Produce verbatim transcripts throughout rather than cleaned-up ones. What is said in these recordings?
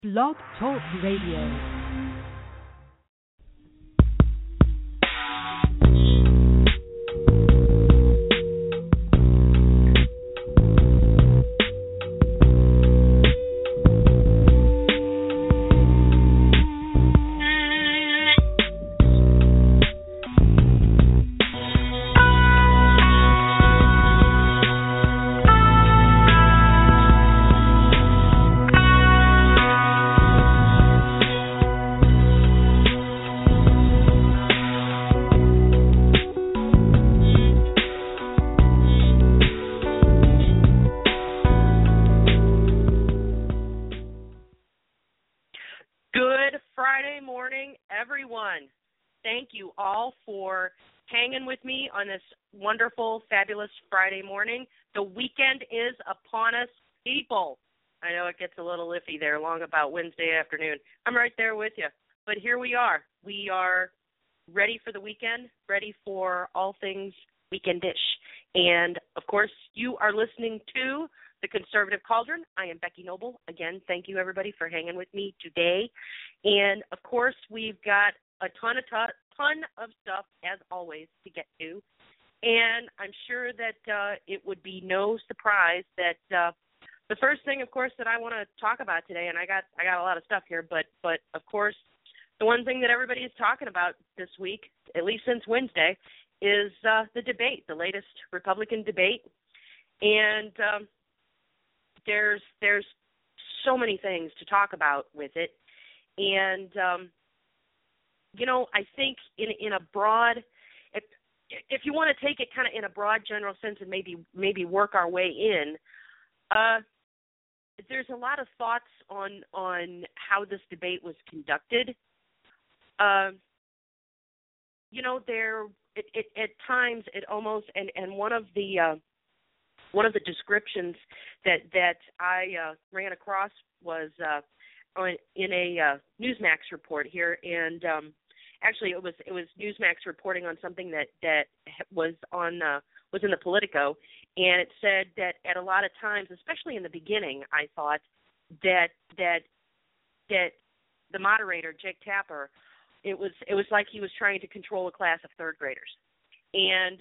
Blog Talk Radio. Thank you all for hanging with me on this wonderful, fabulous Friday morning. The weekend is upon us, people. I know it gets a little iffy there along about Wednesday afternoon. I'm right there with you. But here we are. We are ready for the weekend, ready for all things weekendish. And, of course, you are listening to The Conservative Cauldron. I am Becky Noble. Again, thank you, everybody, for hanging with me today. And, of course, we've got a ton of ton, ton of stuff, as always, to get to. And I'm sure that uh, it would be no surprise that uh, the first thing, of course, that I want to talk about today, and I got I got a lot of stuff here, but, but of course, the one thing that everybody is talking about this week, at least since Wednesday, is uh, the debate, the latest Republican debate. And um, there's there's so many things to talk about with it. And um You know, I think in in a broad, if if you want to take it kind of in a broad general sense and maybe maybe work our way in, uh, there's a lot of thoughts on on how this debate was conducted. Uh, you know, there it, it, at times it almost and, and one of the uh, one of the descriptions that that I uh, ran across was uh, on, in a uh, Newsmax report here, and um, Actually, it was it was Newsmax reporting on something that that was on uh, was in the Politico, and it said that at a lot of times, especially in the beginning, I thought that that that the moderator, Jake Tapper, it was it was like he was trying to control a class of third graders, and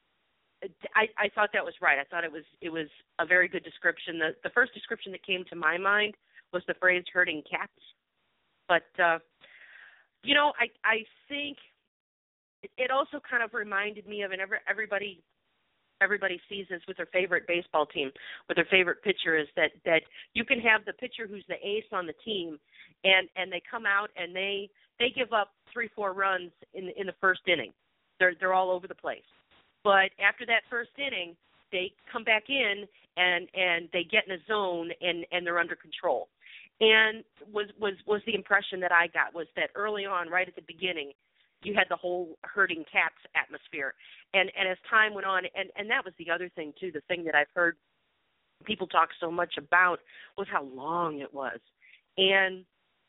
I, I thought that was right. I thought it was it was a very good description. The the first description that came to my mind was the phrase "herding cats," but uh, You know, I I think it, it also kind of reminded me of, and every, everybody everybody sees this with their favorite baseball team, with their favorite pitcher, is that, that you can have the pitcher who's the ace on the team, and, and they come out and they they give up three four runs in in the first inning. They're they're all over the place, but after that first inning, they come back in and and they get in a zone and and they're under control. And was, was, was the impression that I got was that early on, right at the beginning, you had the whole herding cats atmosphere. And, and as time went on, and, and that was the other thing, too, the thing that I've heard people talk so much about was how long it was. And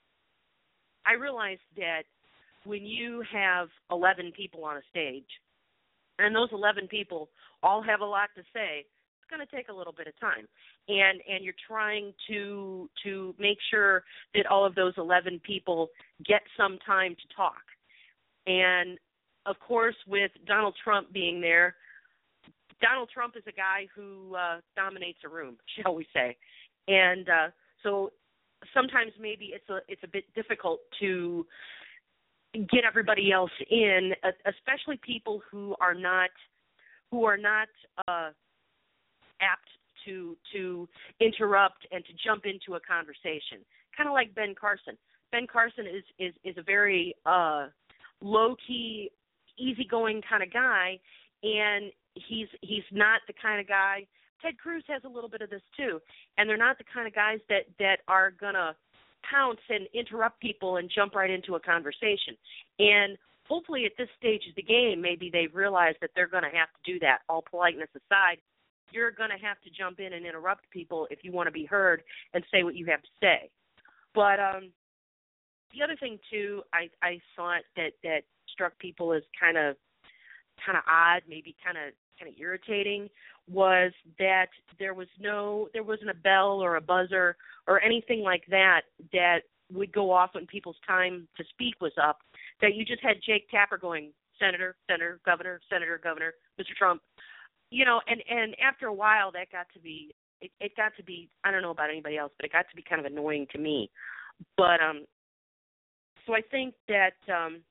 I realized that when you have eleven people on a stage, and those eleven people all have a lot to say, going to take a little bit of time, and and you're trying to to make sure that all of those eleven people get some time to talk. And of course, with Donald Trump being there, Donald Trump is a guy who uh, dominates a room, shall we say? And uh, so sometimes maybe it's a it's a bit difficult to get everybody else in, especially people who are not who are not. Uh, apt to to interrupt and to jump into a conversation, kind of like Ben Carson. Ben Carson is is, is a very uh, low-key, easygoing kind of guy, and he's he's not the kind of guy. Ted Cruz has a little bit of this too, and they're not the kind of guys that, that are going to pounce and interrupt people and jump right into a conversation. And hopefully at this stage of the game, maybe they've realized that they're going to have to do that, all politeness aside. You're going to have to jump in and interrupt people if you want to be heard and say what you have to say. But um, the other thing, too, I, I thought that, that struck people as kind of kind of odd, maybe kind of kind of irritating, was that there was no, there wasn't a bell or a buzzer or anything like that that would go off when people's time to speak was up, that you just had Jake Tapper going, Senator, Senator, Governor, Senator, Governor, Mister Trump. You know, and, and after a while that got to be, it, it got to be, I don't know about anybody else, but it got to be kind of annoying to me. But, um, so I think that um,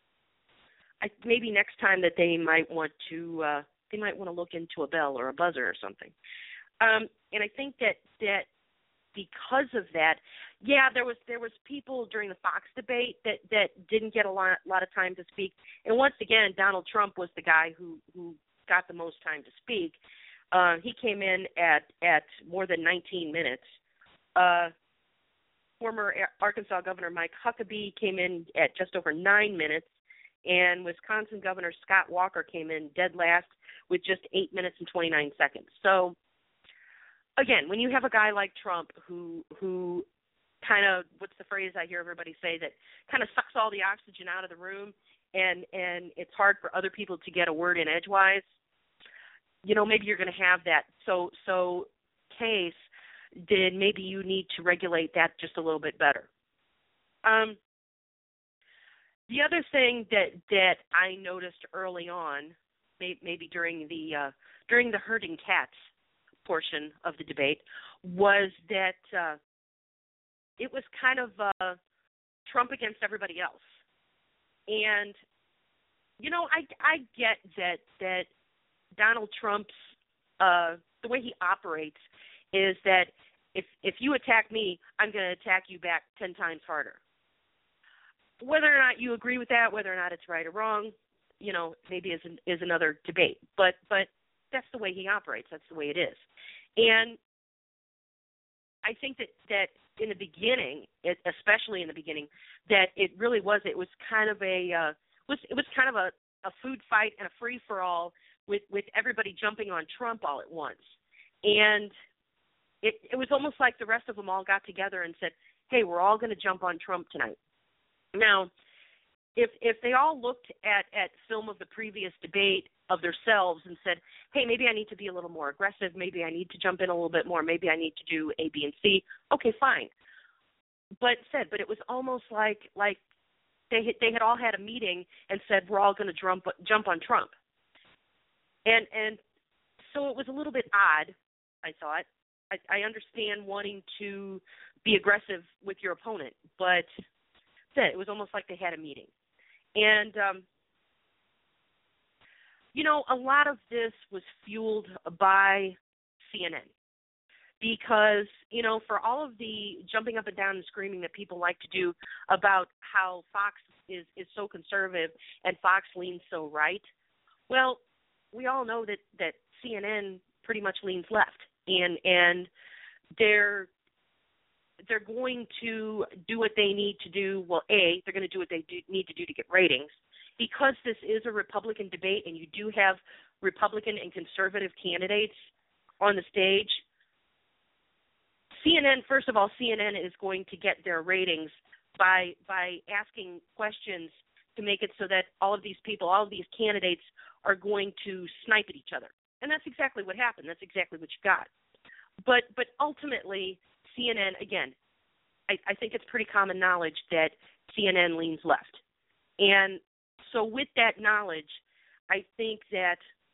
I, maybe next time that they might want to, uh, they might want to look into a bell or a buzzer or something. Um, and I think that, that because of that, yeah, there was there was people during the Fox debate that, that didn't get a lot, lot of time to speak. And once again, Donald Trump was the guy who, who got the most time to speak. Uh, he came in at, at more than nineteen minutes. Uh, former Arkansas Governor Mike Huckabee came in at just over nine minutes. And Wisconsin Governor Scott Walker came in dead last with just eight minutes and twenty-nine seconds. So, again, when you have a guy like Trump who who kind of, what's the phrase I hear everybody say, that kind of sucks all the oxygen out of the room, and, and it's hard for other people to get a word in edgewise, you know, maybe you're going to have that. So, so case, then maybe you need to regulate that just a little bit better. Um. The other thing that, that I noticed early on, maybe during the uh, during the herding cats portion of the debate, was that uh, it was kind of uh, Trump against everybody else. And you know, I, I get that that Donald Trump's uh, the way he operates is that if if you attack me, I'm going to attack you back ten times harder. Whether or not you agree with that, whether or not it's right or wrong, you know, maybe is an, is another debate. But but that's the way he operates. That's the way it is. And I think that, that in the beginning, it, especially in the beginning, that it really was. It was kind of a uh, was it was kind of a, a food fight and a free for all with, with everybody jumping on Trump all at once. And it it was almost like the rest of them all got together and said, "Hey, we're all going to jump on Trump tonight." Now, if if they all looked at, at film of the previous debate of themselves and said, hey, maybe I need to be a little more aggressive, maybe I need to jump in a little bit more, maybe I need to do A, B, and C, okay, fine. But said, but it was almost like like they had, they had all had a meeting and said, we're all going to jump jump on Trump. And and so it was a little bit odd, I thought. I, I understand wanting to be aggressive with your opponent, but it was almost like they had a meeting. And, um, you know, a lot of this was fueled by C N N because, you know, for all of the jumping up and down and screaming that people like to do about how Fox is, is so conservative and Fox leans so right, well, we all know that, that C N N pretty much leans left. And, and they're they're going to do what they need to do. Well, A, they're going to do what they do, need to do to get ratings. Because this is a Republican debate and you do have Republican and conservative candidates on the stage, C N N, first of all, C N N is going to get their ratings by by asking questions to make it so that all of these people, all of these candidates are going to snipe at each other. And that's exactly what happened. That's exactly what you got. But but ultimately, C N N, again, I, I think it's pretty common knowledge that C N N leans left. And so with that knowledge, I think that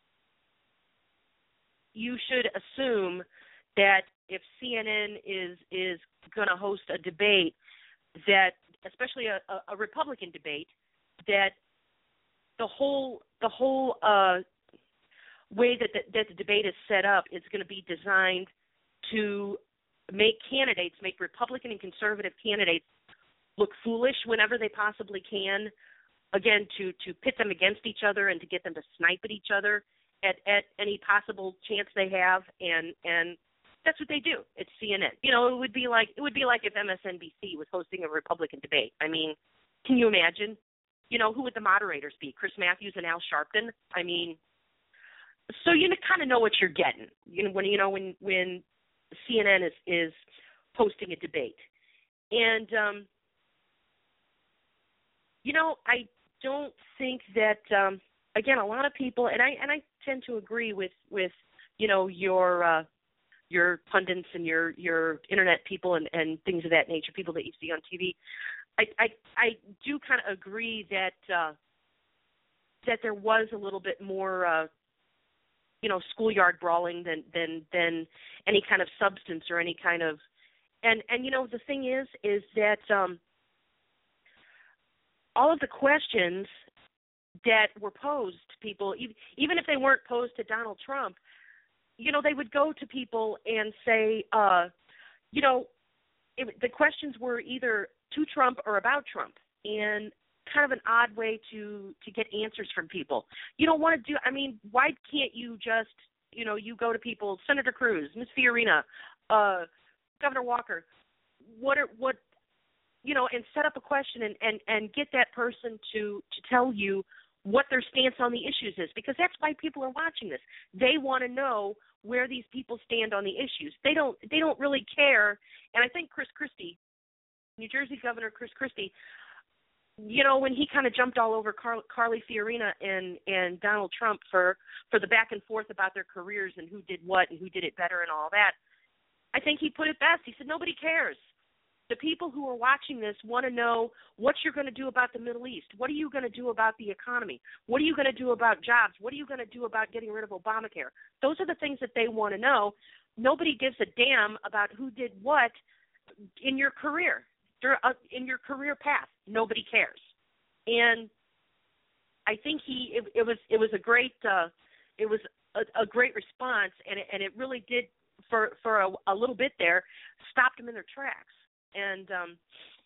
you should assume that if C N N is is going to host a debate, that especially a, a Republican debate, that the whole the whole uh, way that the, that the debate is set up is going to be designed to make candidates, make Republican and conservative candidates look foolish whenever they possibly can, again, to, to pit them against each other and to get them to snipe at each other at, at any possible chance they have, and and that's what they do. It's C N N. You know, it would be like it would be like if M S N B C was hosting a Republican debate. I mean, can you imagine? You know, who would the moderators be? Chris Matthews and Al Sharpton? I mean, so you kind of know what you're getting. You know, when you know when when C N N is, is hosting a debate. And, um, you know, I don't think that, um, again, a lot of people, and I and I tend to agree with, with you know, your uh, your pundits and your your internet people and, and things of that nature, people that you see on T V. I I, I do kind of agree that uh, that there was a little bit more, uh, you know, schoolyard brawling than than than any kind of substance or any kind of, and and you know the thing is is that um, all of the questions that were posed to people, even if they weren't posed to Donald Trump, you know, they would go to people and say, uh, you know, it, the questions were either to Trump or about Trump, and kind of an odd way to, to get answers from people. You don't want to do, I mean, why can't you just, you know, you go to people, Senator Cruz, Miz Fiorina, uh, Governor Walker, what are, what, you know, and set up a question and, and, and get that person to, to tell you what their stance on the issues is, because that's why people are watching this. They want to know where these people stand on the issues. They don't they don't really care. And I think Chris Christie, New Jersey Governor Chris Christie, you know, when he kind of jumped all over Car- Carly Fiorina and, and Donald Trump for, for the back and forth about their careers and who did what and who did it better and all that, I think he put it best. He said, nobody cares. The people who are watching this want to know what you're going to do about the Middle East. What are you going to do about the economy? What are you going to do about jobs? What are you going to do about getting rid of Obamacare? Those are the things that they want to know. Nobody gives a damn about who did what in your career, in your career path. Nobody cares. And I think he it, it was it was a great uh, it was a, a great response, and it, and it really did for for a, a little bit there stopped them in their tracks. And um,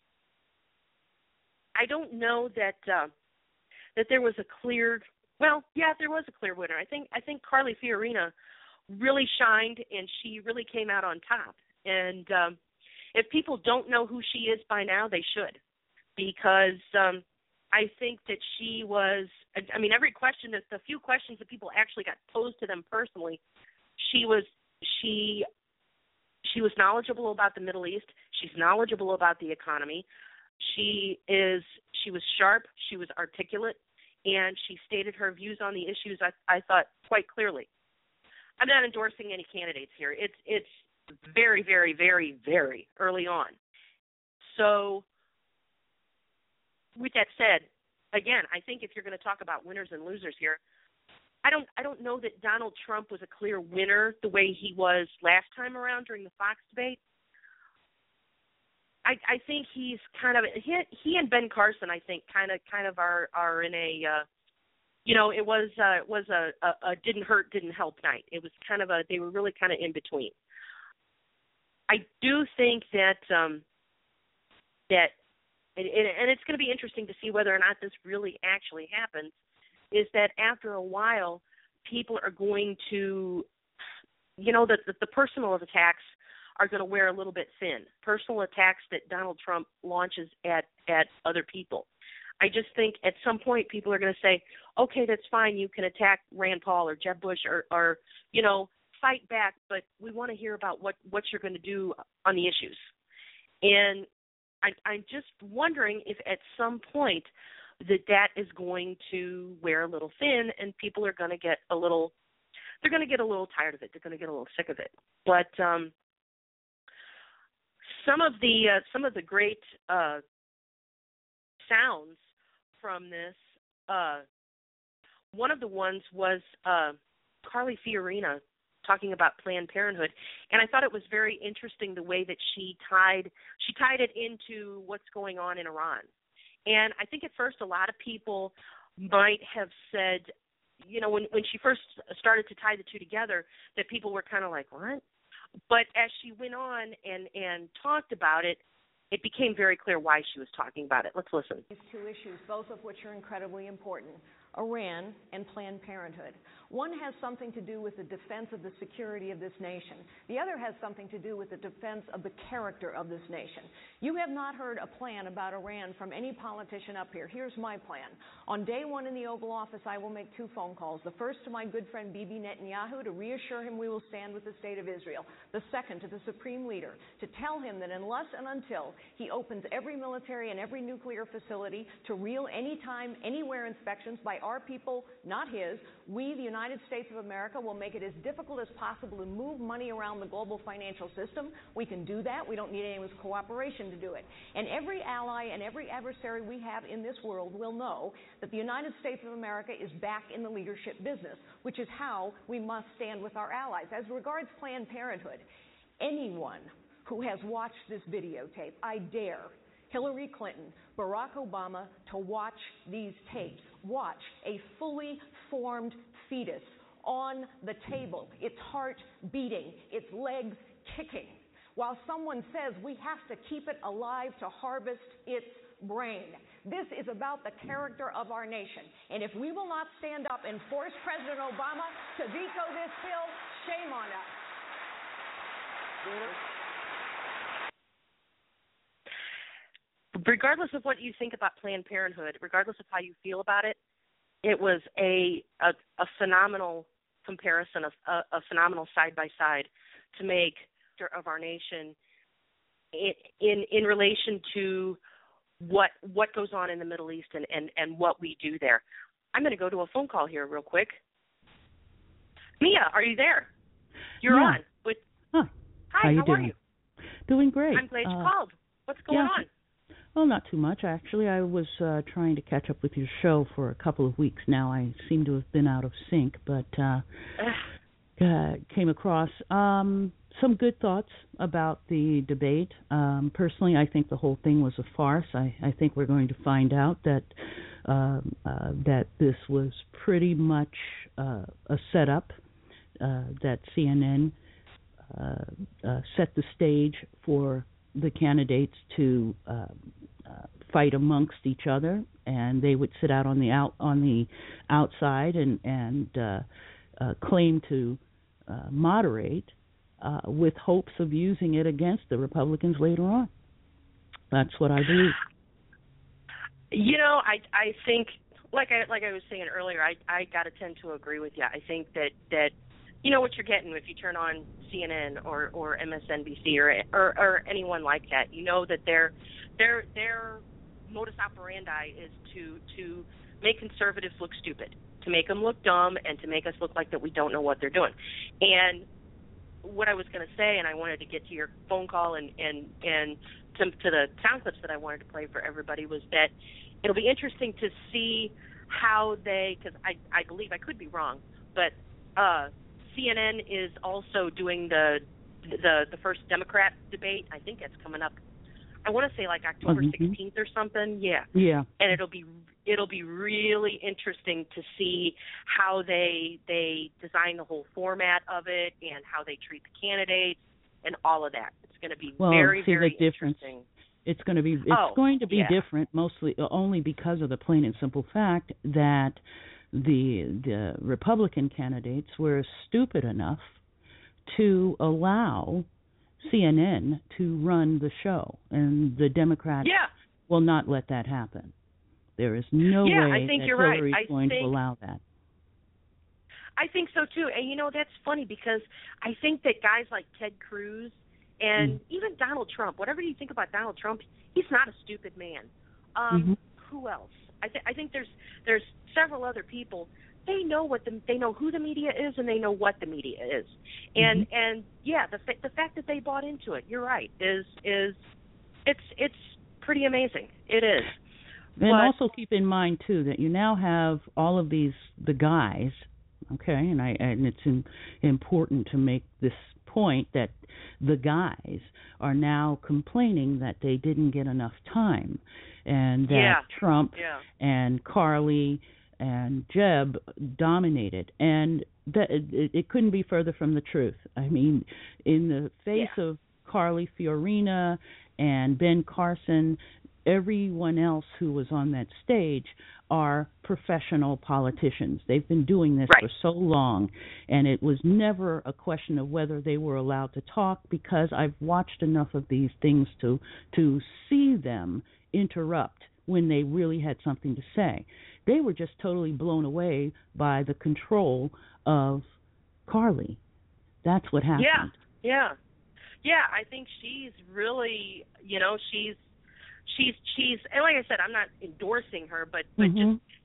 I don't know that uh, that there was a clear. Well, yeah, there was a clear winner. I think I think Carly Fiorina really shined, and she really came out on top. And um, if people don't know who she is by now, they should, because um, I think that she was. I mean, every question, the few questions that people actually got posed to them personally, she was she. She was knowledgeable about the Middle East. She's knowledgeable about the economy. She is. She was sharp. She was articulate, and she stated her views on the issues. I, I thought quite clearly. I'm not endorsing any candidates here. It's it's very, very, very, very early on. So, with that said, again, I think if you're going to talk about winners and losers here, I don't I don't know that Donald Trump was a clear winner the way he was last time around during the Fox debate. I, I think he's kind of he, he and Ben Carson I think kind of kind of are are in a uh, you know it was uh, was a, a, a didn't hurt didn't help night. It was kind of a they were really kind of in between. I do think that um, that and, and it's going to be interesting to see whether or not this really actually happens. Is that after a while, people are going to, you know, the, the, the personal attacks are going to wear a little bit thin. Personal attacks that Donald Trump launches at, at other people. I just think at some point people are going to say, okay, that's fine. You can attack Rand Paul or Jeb Bush or, or you know, fight back, but we want to hear about what, what you're going to do on the issues. And I, I'm just wondering if at some point that that is going to wear a little thin, and people are going to get a little, they're going to get a little tired of it. They're going to get a little sick of it. But um, some of the uh, some of the great uh, sounds from this, uh, one of the ones was uh, Carly Fiorina talking about Planned Parenthood, and I thought it was very interesting the way that she tied she tied it into what's going on in Iran. And I think at first a lot of people might have said, you know, when, when she first started to tie the two together, that people were kind of like, what? But as she went on and, and talked about it, it became very clear why she was talking about it. Let's listen. These two issues, both of which are incredibly important, Iran and Planned Parenthood. One has something to do with the defense of the security of this nation. The other has something to do with the defense of the character of this nation. You have not heard a plan about Iran from any politician up here. Here's my plan. On day one in the Oval Office, I will make two phone calls. The first to my good friend Bibi Netanyahu to reassure him we will stand with the state of Israel. The second to the Supreme Leader to tell him that unless and until he opens every military and every nuclear facility to real anytime, anywhere inspections by our people, not his. We, the United States of America, will make it as difficult as possible to move money around the global financial system. We can do that. We don't need anyone's cooperation to do it. And every ally and every adversary we have in this world will know that the United States of America is back in the leadership business, which is how we must stand with our allies. As regards Planned Parenthood, anyone who has watched this videotape, I dare Hillary Clinton, Barack Obama to watch these tapes. Watch a fully formed fetus on the table, its heart beating, its legs kicking, while someone says we have to keep it alive to harvest its brain. This is about the character of our nation. And if we will not stand up and force President Obama to veto this bill, shame on us. Regardless of what you think about Planned Parenthood, regardless of how you feel about it, it was a a, a phenomenal comparison, a, a, a phenomenal side-by-side to make of our nation in, in in relation to what what goes on in the Middle East and, and, and what we do there. I'm going to go to a phone call here real quick. Mia, are you there? You're yeah. on. With, huh. Hi, how, you how doing? are you? Doing great. I'm glad you uh, called. What's going yeah. on? Well, not too much, actually. I was uh, trying to catch up with your show for a couple of weeks now. I seem to have been out of sync, but uh, uh, came across um, some good thoughts about the debate. Um, personally, I think the whole thing was a farce. I, I think we're going to find out that um, uh, that this was pretty much uh, a setup, uh, that C N N uh, uh, set the stage for the candidates to uh, uh, fight amongst each other, and they would sit out on the out on the outside and and uh, uh, claim to uh, moderate, uh, with hopes of using it against the Republicans later on. That's what I believe. You know, I I think like I like I was saying earlier, I I gotta tend to agree with you. I think that that. You know what you're getting if you turn on C N N or, or M S N B C or, or or anyone like that. You know that their their their modus operandi is to to make conservatives look stupid, to make them look dumb, and to make us look like that we don't know what they're doing. And what I was going to say, and I wanted to get to your phone call and and and to, to the sound clips that I wanted to play for everybody, was that it'll be interesting to see how they, because I I believe I could be wrong, but uh. C N N is also doing the the the first Democrat debate. I think it's coming up. I want to say like October sixteenth or something. Yeah. Yeah. And it'll be it'll be really interesting to see how they they design the whole format of it and how they treat the candidates and all of that. It's going to be well, very see very the difference. interesting. It's going to be it's oh, going to be yeah. different, mostly only because of the plain and simple fact that the the Republican candidates were stupid enough to allow C N N to run the show, and the Democrats yeah. will not let that happen. There is no yeah, way I think that you're Hillary's right. I going think, to allow that. I think so too, and you know that's funny because I think that guys like Ted Cruz and mm. even Donald Trump, whatever you think about Donald Trump, he's not a stupid man. Um, mm-hmm. Who else? I, th- I think there's there's several other people. They know what the they know who the media is and they know what the media is, and mm-hmm. and yeah, the the fact that they bought into it, you're right, is is it's it's pretty amazing. It is. And but, also keep in mind too that you now have all of these the guys, okay, and I and it's in, important to make this point that the guys are now complaining that they didn't get enough time, and that yeah. Trump yeah. and Carly and Jeb dominated, and that it, it couldn't be further from the truth. I mean, in the face yeah. of Carly Fiorina and Ben Carson, everyone else who was on that stage are professional politicians. They've been doing this right. for so long, and it was never a question of whether they were allowed to talk, because I've watched enough of these things to to see them interrupt when they really had something to say. They were just totally blown away by the control of Carly. That's what happened. Yeah, yeah. Yeah, I think she's really, you know, she's She's she's and like I said, I'm not endorsing her, but but mm-hmm. just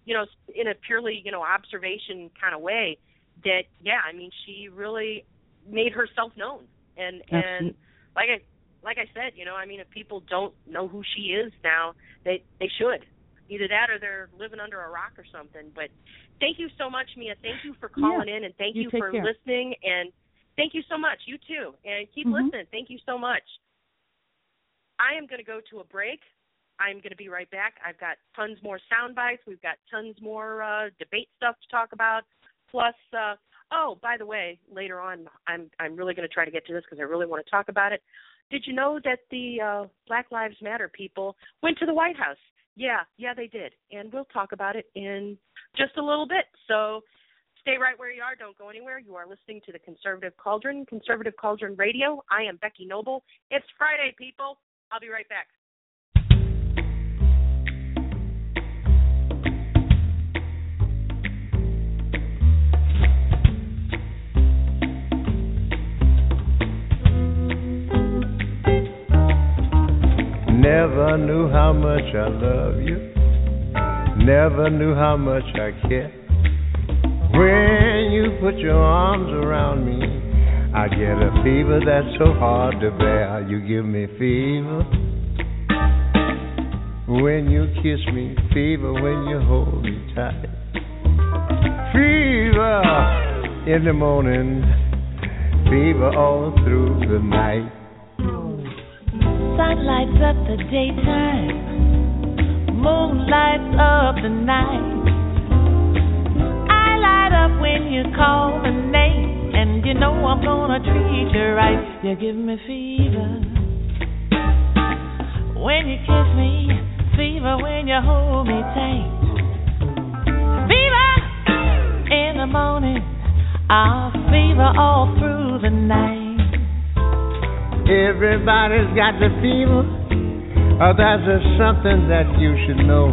you know, in a purely, you know, observation kind of way, that, yeah, I mean, she really made herself known. And, and like I, like I said, you know, I mean, if people don't know who she is now, they, they should. Either that or they're living under a rock or something. But thank you so much, Mia. Thank you for calling yeah. in, and thank you, you for care. listening. And thank you so much. You too. And keep mm-hmm. listening. Thank you so much. I am going to go to a break. I'm going to be right back. I've got tons more sound bites. We've got tons more uh, debate stuff to talk about. Plus, uh, oh, by the way, later on, I'm I'm really going to try to get to this because I really want to talk about it. Did you know that the uh, Black Lives Matter people went to the White House? Yeah, yeah, they did. And we'll talk about it in just a little bit. So stay right where you are. Don't go anywhere. You are listening to the Conservative Cauldron, Conservative Cauldron Radio. I am Becky Noble. It's Friday, people. I'll be right back. Never knew how much I love you. Never knew how much I care. When you put your arms around me, I get a fever that's so hard to bear. You give me fever when you kiss me, fever when you hold me tight, fever in the morning, fever all through the night. Sun lights up the daytime, moon lights up the night. I light up when you call my name, and you know I'm gonna treat you right. You give me fever when you kiss me, fever when you hold me tight. Fever in the morning, I'll fever all through the night. Everybody's got the fever. Oh, that's just something that you should know.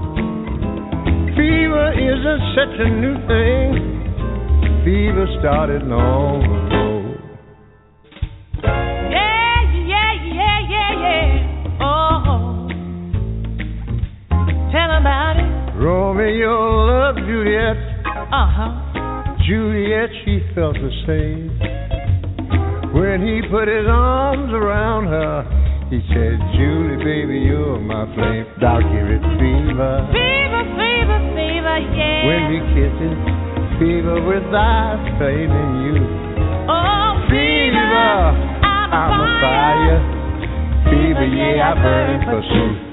Fever isn't such a new thing. Fever started long ago. Yeah, yeah, yeah, yeah, yeah. Oh, tell about it. Romeo loved Juliet. Uh-huh. Juliet, she felt the same. When he put his arms around her, he said, Julie, baby, you're my flame. Valkyrie fever. Fever, fever, fever, yeah. When we kissing, fever with eyes flaming you. Oh, fever, fever I'm, I'm a fire. fire. Fever, yeah, I burn for you.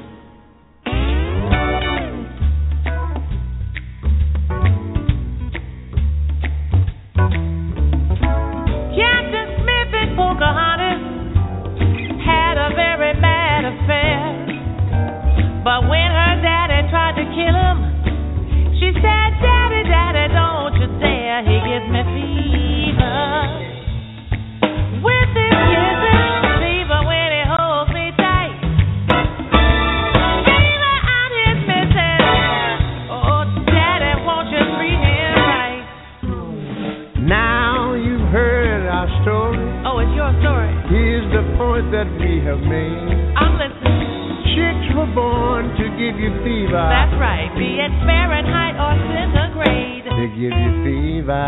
Pocahontas had a very bad affair, but when her daddy tried to kill him, she said, Daddy, Daddy, don't you dare. He gives me fever with his kisses, fever when he holds me tight, fever on his missus. Oh, Daddy, won't you treat him right? Now you've heard our story. Oh, it's your story. Here's the point that we have made. I'm listening. Chicks were born to give you fever. That's right. Be it Fahrenheit or centigrade. They give you fever.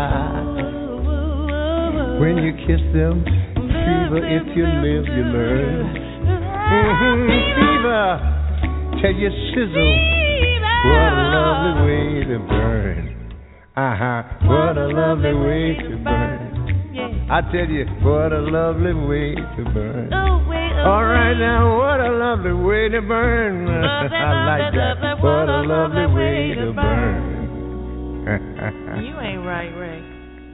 When you kiss them, fever. If you live, you learn. Mm-hmm. Fever. Tell you sizzle. Fever. What a lovely way to burn. Uh-huh. What a lovely way to burn. I tell you, what a lovely way to burn. Oh, wait, oh, all right now, what a lovely way to burn. Lovely, I like that. Lovely, what a lovely way to burn. You ain't right, Rick.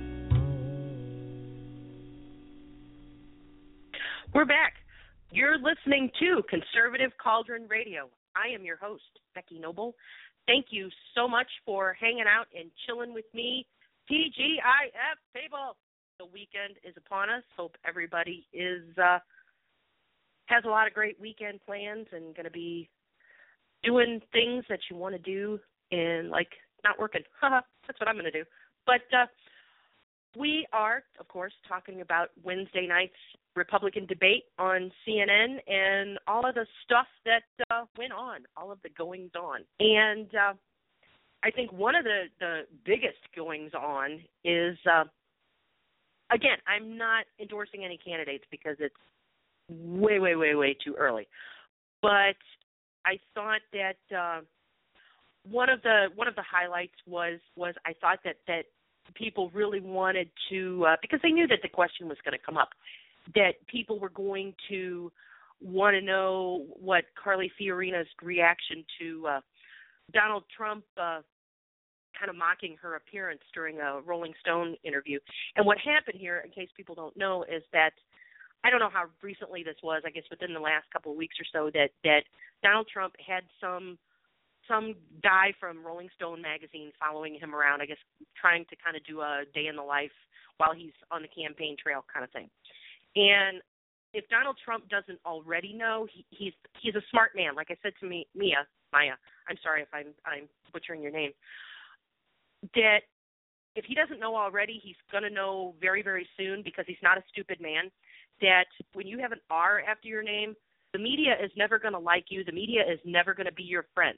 We're back. You're listening to Conservative Cauldron Radio. I am your host, Becky Noble. Thank you so much for hanging out and chilling with me. T G I F, people. The weekend is upon us. Hope everybody is uh, has a lot of great weekend plans and going to be doing things that you want to do and, like, not working. That's what I'm going to do. But uh, we are, of course, talking about Wednesday night's Republican debate on C N N and all of the stuff that uh, went on, all of the goings on. And uh, I think one of the, the biggest goings on is, uh, again, I'm not endorsing any candidates because it's way, way, way, way too early. But I thought that uh, one of the one of the highlights was was I thought that, that people really wanted to, uh, because they knew that the question was going to come up, that people were going to want to know what Carly Fiorina's reaction to uh, Donald Trump uh, kind of mocking her appearance during a Rolling Stone interview. And what happened here, in case people don't know, is that I don't know how recently this was, I guess within the last couple of weeks or so, that, that Donald Trump had some some guy from Rolling Stone magazine following him around, I guess trying to kind of do a day in the life while he's on the campaign trail kind of thing. And if Donald Trump doesn't already know, he, he's he's a smart man. Like I said to me, Mia, Maya, I'm sorry if I'm I'm butchering your name, that if he doesn't know already, he's going to know very, very soon, because he's not a stupid man, that when you have an R after your name, the media is never going to like you. The media is never going to be your friend.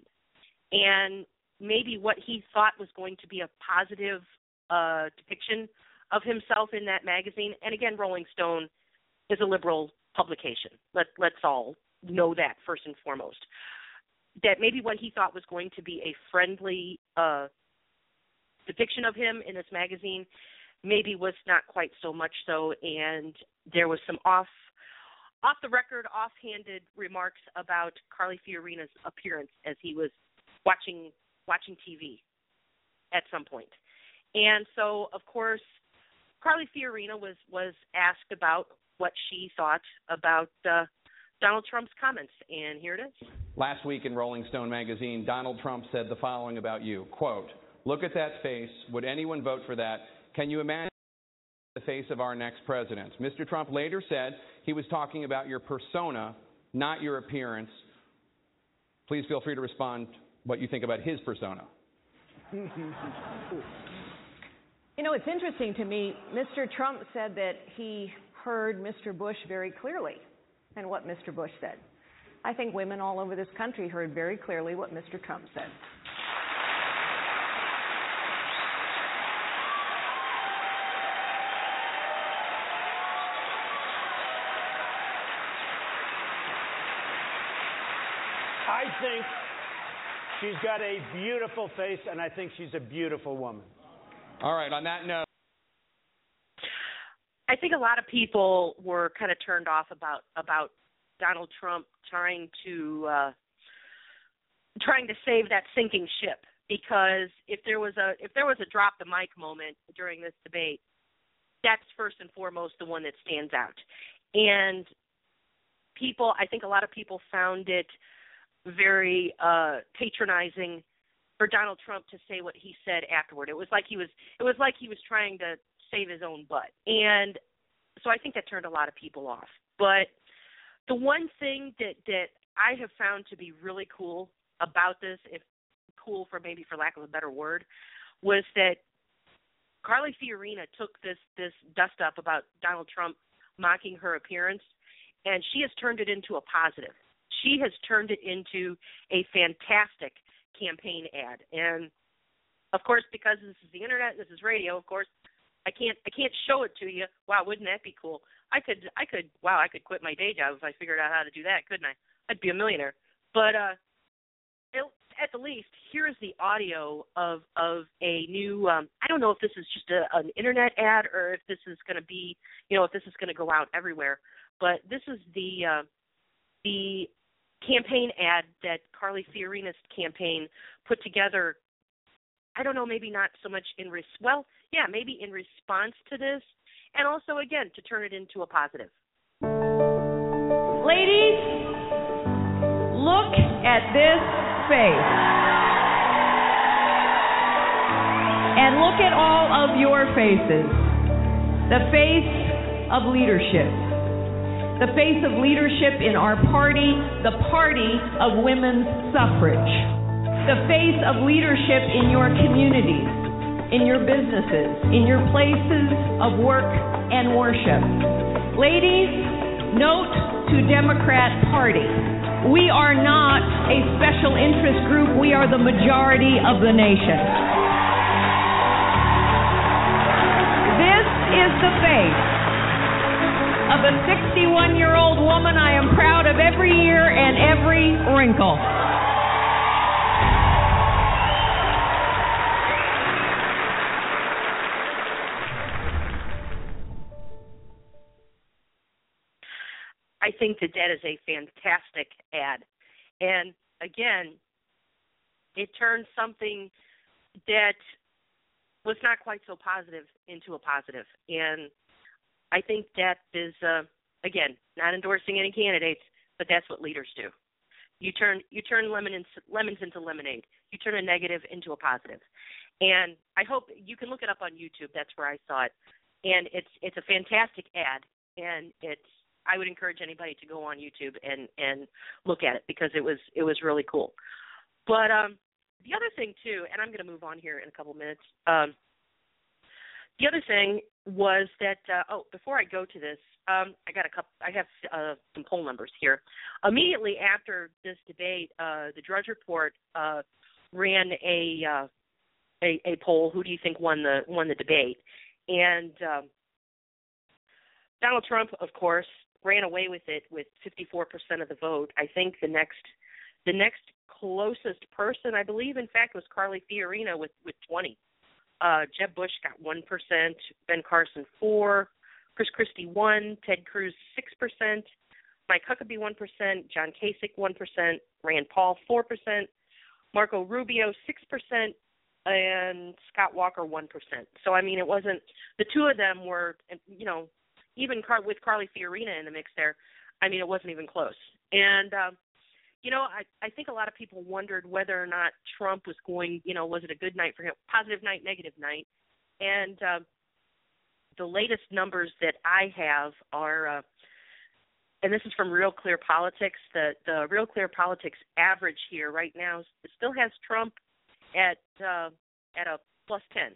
And maybe what he thought was going to be a positive uh, depiction of himself in that magazine, and again, Rolling Stone is a liberal publication. Let, let's all know that first and foremost. That maybe what he thought was going to be a friendly uh, depiction of him in this magazine maybe was not quite so much so, and there was some off off the record, offhanded remarks about Carly Fiorina's appearance as he was watching watching T V at some point. And so, of course, Carly Fiorina was, was asked about what she thought about uh, Donald Trump's comments, and here it is. Last week in Rolling Stone magazine, Donald Trump said the following about you, quote, "Look at that face. Would anyone vote for that? Can you imagine the face of our next president?" Mister Trump later said he was talking about your persona, not your appearance. Please feel free to respond what you think about his persona. You know, it's interesting to me, Mister Trump said that he heard Mister Bush very clearly and what Mister Bush said. I think women all over this country heard very clearly what Mister Trump said. I think she's got a beautiful face, and I think she's a beautiful woman. All right, on that note. I think a lot of people were kind of turned off about, about Donald Trump trying to uh, trying to save that sinking ship, because if there was a if there was a drop the mic moment during this debate, that's first and foremost the one that stands out. And people, I think a lot of people found it very uh, patronizing for Donald Trump to say what he said afterward. It was like he was it was like he was trying to save his own butt. And so I think that turned a lot of people off. But the one thing that, that I have found to be really cool about this, if cool for maybe for lack of a better word, was that Carly Fiorina took this this dust up about Donald Trump mocking her appearance, and she has turned it into a positive. She has turned it into a fantastic campaign ad. And of course, because this is the internet, this is radio, of course, I can't I can't show it to you. Wow, wouldn't that be cool? I could I could wow, I could quit my day job if I figured out how to do that, couldn't I? I'd be a millionaire. But uh it, at the least, here is the audio of of a new um I don't know if this is just a, an internet ad or if this is going to be, you know, if this is going to go out everywhere. But this is the uh, the campaign ad that Carly Fiorina's campaign put together. I don't know, maybe not so much in res- well, yeah, maybe in response to this, and also again to turn it into a positive. Ladies, look at this face. And look at all of your faces. The face of leadership. The face of leadership in our party, the party of women's suffrage. The face of leadership in your communities, in your businesses, in your places of work and worship. Ladies, note to Democrat Party. We are not a special interest group. We are the majority of the nation. This is the face of a sixty-one-year-old woman. I am proud of every year and every wrinkle. I think that that is a fantastic ad. And again, it turns something that was not quite so positive into a positive. And I think that is, uh, again, not endorsing any candidates, but that's what leaders do. You turn you turn lemon in, lemons into lemonade. You turn a negative into a positive. And I hope you can look it up on YouTube. That's where I saw it. And it's it's a fantastic ad, and it's I would encourage anybody to go on YouTube and, and look at it because it was it was really cool. But um, the other thing too, and I'm going to move on here in a couple minutes. Um, the other thing was that uh, oh, before I go to this, um, I got a couple. I have uh, some poll numbers here. Immediately after this debate, uh, the Drudge Report uh, ran a, uh, a a poll. Who do you think won the won the debate? And um, Donald Trump, of course, ran away with it with fifty-four percent of the vote. I think the next the next closest person, I believe, in fact, was Carly Fiorina with, with twenty. Uh, Jeb Bush got one percent, Ben Carson four, Chris Christie one, Ted Cruz six percent, Mike Huckabee one percent, John Kasich one percent, Rand Paul four percent, Marco Rubio six percent, and Scott Walker one percent. So, I mean, it wasn't – the two of them were, you know, even Car- with Carly Fiorina in the mix there, I mean, it wasn't even close. And, um, you know, I, I think a lot of people wondered whether or not Trump was going, you know, was it a good night for him, positive night, negative night. And uh, the latest numbers that I have are, uh, and this is from Real Clear Politics, the, the Real Clear Politics average here right now still has Trump at uh, at a plus ten.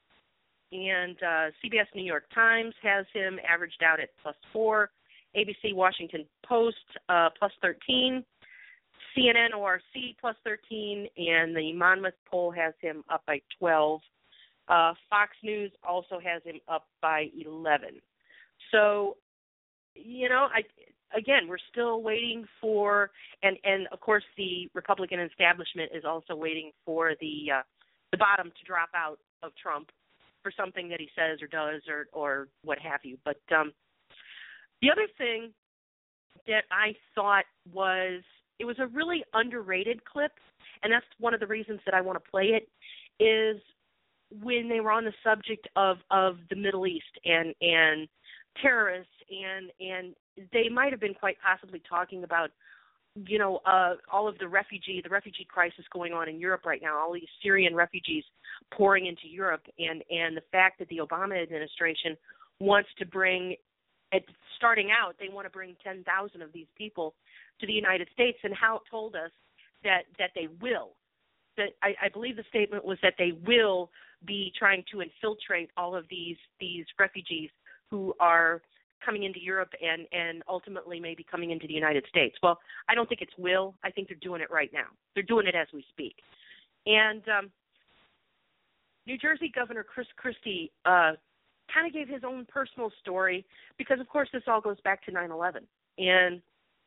And uh, C B S New York Times has him averaged out at plus four. A B C Washington Post uh, plus thirteen. C N N O R C plus thirteen. And the Monmouth poll has him up by twelve. Uh, Fox News also has him up by eleven. So, you know, I again, we're still waiting for, and, and of course the Republican establishment is also waiting for the uh, the bottom to drop out of Trump for something that he says or does or, or what have you. But um, the other thing that I thought was, it was a really underrated clip, and that's one of the reasons that I want to play it, is when they were on the subject of, of the Middle East and, and terrorists, and, and they might have been quite possibly talking about, you know, uh, all of the refugee, the refugee crisis going on in Europe right now, all these Syrian refugees pouring into Europe, and, and the fact that the Obama administration wants to bring, at starting out, they want to bring ten thousand of these people to the United States, and Howe told us that, that they will. That I, I believe the statement was that they will be trying to infiltrate all of these these refugees who are coming into Europe and, and ultimately maybe coming into the United States. Well, I don't think it's will. I think they're doing it right now. They're doing it as we speak. And um, New Jersey Governor Chris Christie uh, kind of gave his own personal story because, of course, this all goes back to nine eleven. And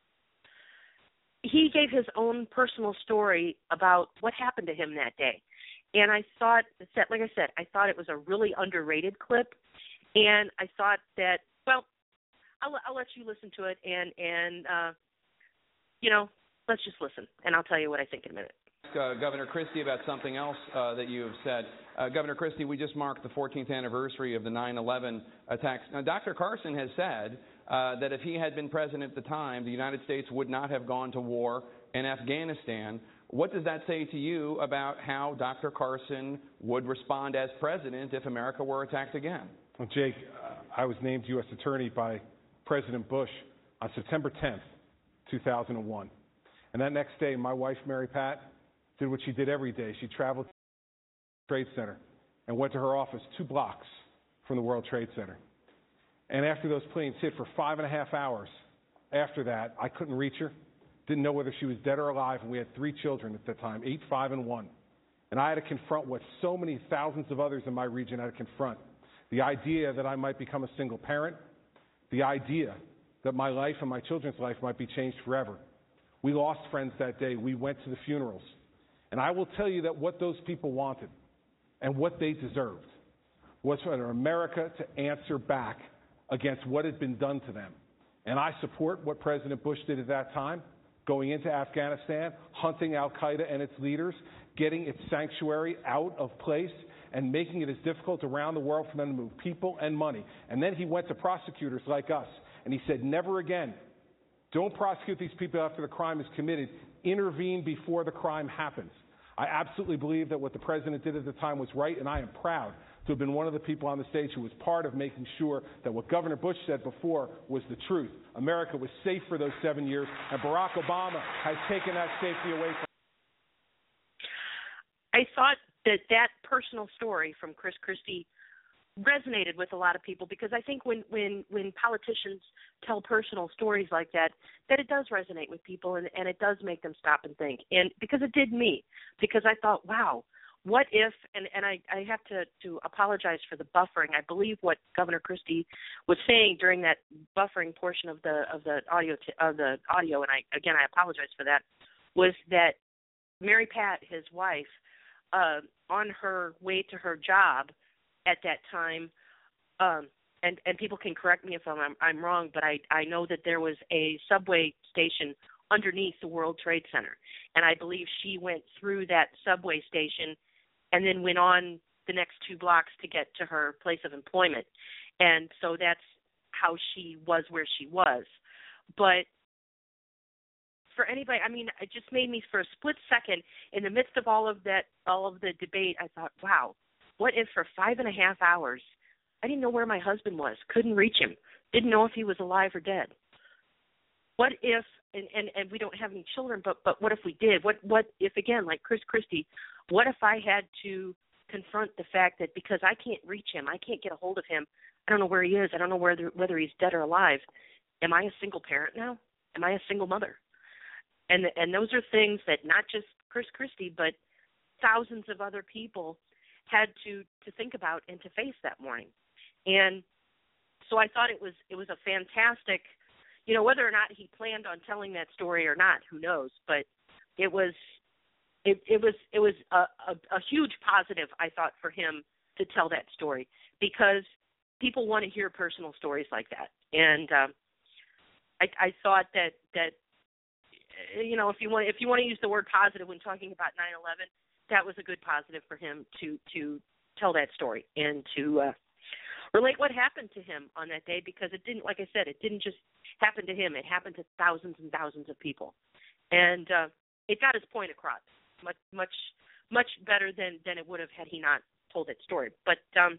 he gave his own personal story about what happened to him that day. And I thought, like I said, I thought it was a really underrated clip. And I thought that, well, I'll, I'll let you listen to it, and, and uh, you know, let's just listen, and I'll tell you what I think in a minute. Uh, Governor Christie about something else uh, that you have said. Uh, Governor Christie, we just marked the fourteenth anniversary of the nine eleven attacks. Now, Doctor Carson has said uh, that if he had been president at the time, the United States would not have gone to war in Afghanistan. What does that say to you about how Doctor Carson would respond as president if America were attacked again? Well, Jake, uh, I was named U S attorney by President Bush on September tenth, two thousand one. And that next day, my wife, Mary Pat, did what she did every day. She traveled to the Trade Center and went to her office two blocks from the World Trade Center. And after those planes hit for five and a half hours, after that, I couldn't reach her. didn't know whether she was dead or alive, and we had three children at the time, eight, five, and one. And I had to confront what so many thousands of others in my region had to confront, the idea that I might become a single parent, the idea that my life and my children's life might be changed forever. We lost friends that day. We went to the funerals. And I will tell you that what those people wanted and what they deserved was for America to answer back against what had been done to them. And I support what President Bush did at that time, going into Afghanistan, hunting al-Qaeda and its leaders, getting its sanctuary out of place, and making it as difficult around the world for them to move people and money. And then he went to prosecutors like us, and he said, never again. Don't prosecute these people after the crime is committed. Intervene before the crime happens. I absolutely believe that what the president did at the time was right, and I am proud to have been one of the people on the stage who was part of making sure that what Governor Bush said before was the truth. America was safe for those seven years, and Barack Obama has taken that safety away from us. I thought that that personal story from Chris Christie resonated with a lot of people, because I think when, when, when politicians tell personal stories like that, that it does resonate with people, and, and it does make them stop and think. And because it did me, because I thought, wow, what if, and, and I, I have to, to apologize for the buffering. I believe what Governor Christie was saying during that buffering portion of the of the audio t- of the audio, and I again I apologize for that, was that Mary Pat, his wife, uh, on her way to her job at that time, um, and, and people can correct me if I'm, I'm wrong, but I, I know that there was a subway station underneath the World Trade Center, and I believe she went through that subway station and then went on the next two blocks to get to her place of employment. And so that's how she was where she was. But for anybody, I mean, it just made me, for a split second, in the midst of all of that, all of the debate, I thought, wow, what if for five and a half hours I didn't know where my husband was, couldn't reach him, didn't know if he was alive or dead? What if, and, and, and we don't have any children, but, but what if we did? What what if, again, like Chris Christie, what if I had to confront the fact that because I can't reach him, I can't get a hold of him, I don't know where he is, I don't know whether, whether he's dead or alive, am I a single parent now? Am I a single mother? And and those are things that not just Chris Christie, but thousands of other people had to, to think about and to face that morning. And so I thought it was it was a fantastic, you know, whether or not he planned on telling that story or not, who knows? But it was it, it was it was a, a, a huge positive, I thought, for him to tell that story, because people want to hear personal stories like that. And um, I, I thought that that you know, if you want if you want to use the word positive when talking about nine eleven, that was a good positive for him to to tell that story and to uh, relate what happened to him on that day, because it didn't, like I said, it didn't just happen to him. It happened to thousands and thousands of people. And uh, it got his point across much, much, much better than, than it would have had he not told that story. But um,